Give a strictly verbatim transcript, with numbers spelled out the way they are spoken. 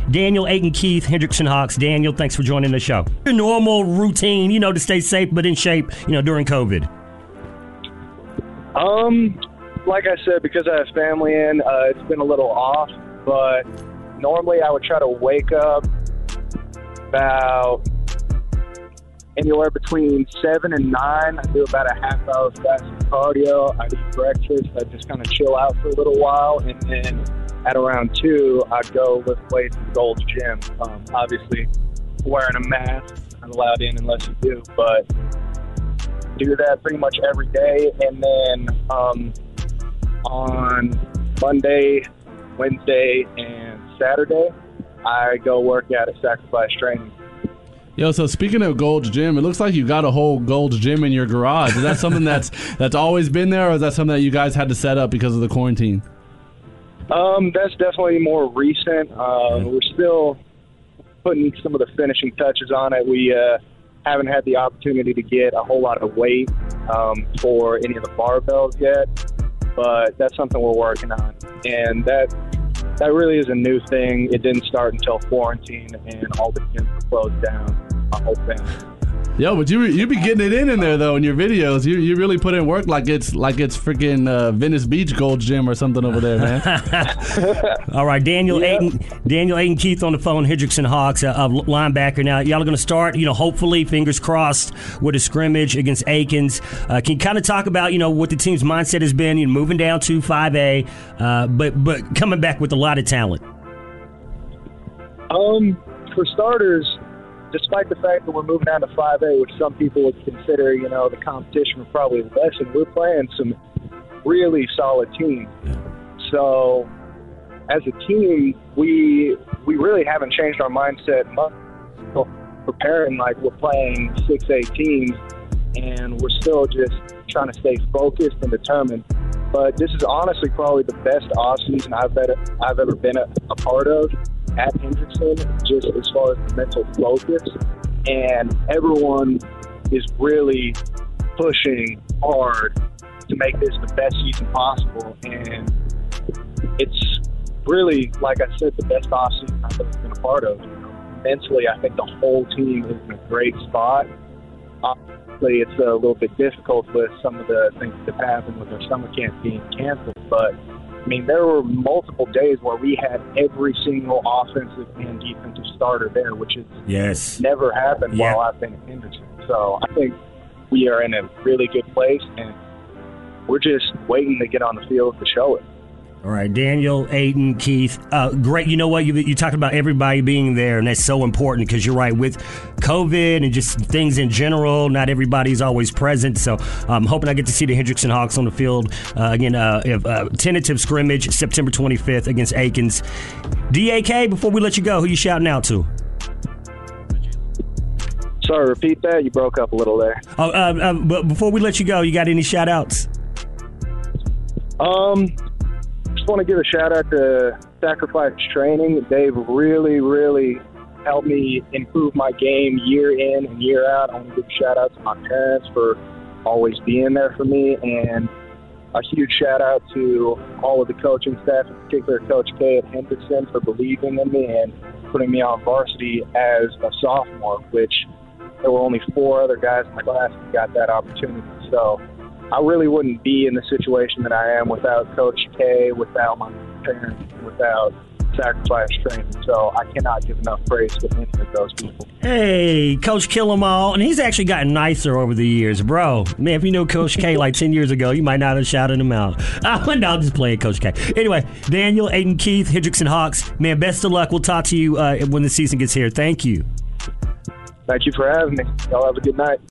Daniel, Ayton, Keith, Hendrickson Hawks. Daniel, thanks for joining the show. Your normal routine, you know, to stay safe but in shape, you know, during COVID. Um, like I said, because I have family in, uh, it's been a little off, but normally I would try to wake up about anywhere between seven and nine. I do about a half hour fasting cardio. I eat breakfast. I just kind of chill out for a little while, and then at around two, I'd go lift weights at Gold's Gym. Um, obviously, wearing a mask, not allowed in unless you do, but do that pretty much every day. And then um, on Monday, Wednesday, and Saturday, I go work out at Sacrifice Training. Yo, so speaking of Gold's Gym, it looks like you got a whole Gold's Gym in your garage. Is that something that's that's always been there, or is that something that you guys had to set up because of the quarantine? Um, that's definitely more recent. Uh, we're still putting some of the finishing touches on it. We uh, haven't had the opportunity to get a whole lot of weight um, for any of the barbells yet, but that's something we're working on. And that that really is a new thing. It didn't start until quarantine and all the gyms were closed down. My whole family. Yo, but you you be getting it in in there though in your videos. You you really put in work like it's like it's freaking uh, Venice Beach Gold's Gym or something over there, man. All right, Daniel Yeah. Ayton, Daniel Ayton, Keith on the phone. Hendrickson Hawks, uh, uh, linebacker. Now y'all are going to start. You know, hopefully, fingers crossed, with a scrimmage against Aikens. Uh, can you kind of talk about you know what the team's mindset has been? You know, moving down to five A, uh, but but coming back with a lot of talent. Um, for starters, despite the fact that we're moving down to five A, which some people would consider, you know, the competition would probably lessen, we're playing some really solid teams. So, as a team, we we really haven't changed our mindset much. So preparing like we're playing six A teams, and we're still just trying to stay focused and determined. But this is honestly probably the best offseason I've ever, I've ever been a, a part of at Hendrickson, just as far as the mental focus, and everyone is really pushing hard to make this the best season possible, and it's really, like I said, the best offseason I've ever been a part of. You know, mentally, I think the whole team is in a great spot. Obviously, it's a little bit difficult with some of the things that have happened with our summer camp being canceled, but I mean, there were multiple days where we had every single offensive and defensive starter there, which has Yes. never happened Yeah. while I've been at Henderson. So I think we are in a really good place, and we're just waiting to get on the field to show it. All right, Daniel, Ayton, Keith. Uh, great. You know what? You, you talked about everybody being there, and that's so important because you're right. With COVID and just things in general, not everybody's always present. So I'm hoping I get to see the Hendrickson Hawks on the field. Uh, again, uh, if, uh, tentative scrimmage September twenty-fifth against Aikens. D A K, before we let you go, who you shouting out to? Sorry, repeat that. You broke up a little there. Oh, uh, uh, but before we let you go, you got any shout-outs? Um, just want to give a shout out to Sacrifice Training. They've really, really helped me improve my game year in and year out. I want to give a shout out to my parents for always being there for me, and a huge shout out to all of the coaching staff, in particular Coach K at Hendrickson, for believing in me and putting me on varsity as a sophomore, which there were only four other guys in my class who got that opportunity. So I really wouldn't be in the situation that I am without Coach K, without my parents, without Sacrifice Training. So I cannot give enough praise to any of those people. Hey, Coach Kill 'em all. And he's actually gotten nicer over the years. Bro, man, if you knew Coach K like ten years ago, you might not have shouted him out. Oh, no, I'm just playing Coach K. Anyway, Daniel, Ayton, Keith, Hendrickson Hawks. Man, best of luck. We'll talk to you uh, when the season gets here. Thank you. Thank you for having me. Y'all have a good night.